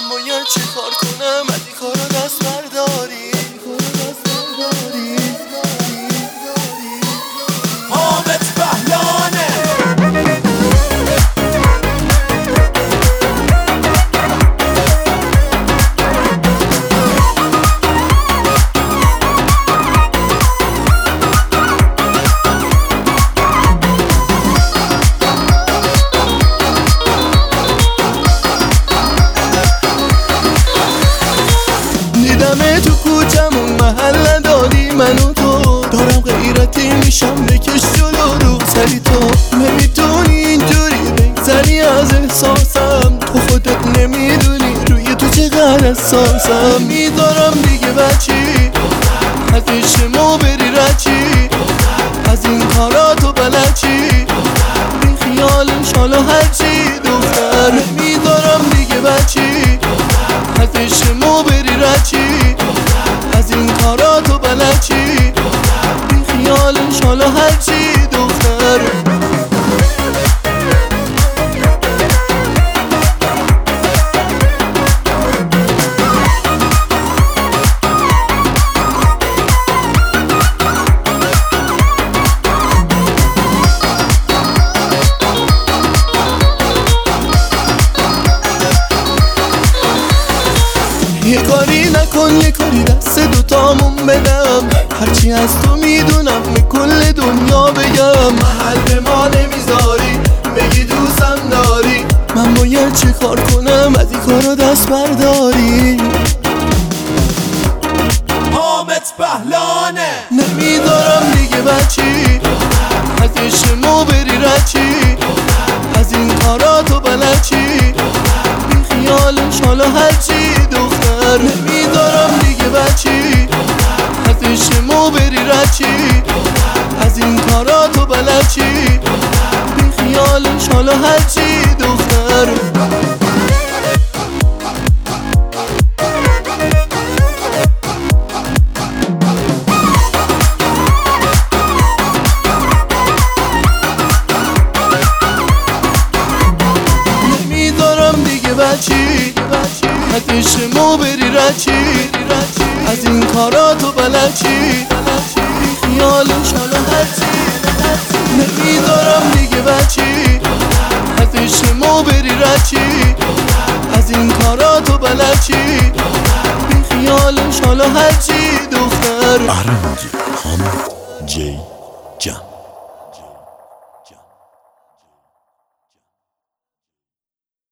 من باید چه کار کنم از این کارا دست برداری. حامد بهلانه دیدمه تو کوچمون محل نداری، من و تو دارم غیرتی میشم بکش جلو رو سری. تو نمیتونی اینجوری بگذری از احساسم، تو خودت نمیدونی روی تو چقدر حساسم. میدارم دیگه بچی از پیشمو بری رچی، از این کارا تو بلد چی، بی خیالش حالا هرچی دختر. میدارم دیگه بچی از پیشمو بری رچی، از این کارا تو بلد چی، بی خیالش حالا هرچی دختر. یه کاری نکن یه کاری دست دوتامون بدم، هرچی از تو میدونم به کل دنیا بگم. محل به ما نمیذاری بگی دوستم داری، من باید چه کار کنم از این کارا دست برداری. حامد بهلانه نمیدارم دیگه بچی از پیشمو بری رچی، از این کارا تو بلد چی، بی خیالش حالا هرچی دختر. نمیدارم دیگه بچی از پیشمو بری رچی، از این کارا تو بلد چی، بی خیالش حالا هرچی دختر. نمیدارم دیگه بچی از پیشمو بری رچی، از این کارا تو بلد چی، بی خیالش حالا هرچی. نمیدارم دیگه بچی از پیشمو بری رچی، از این کارا تو بلد چی، بی خیالش حالا هرچی دختر. آرنج حامد جی جان.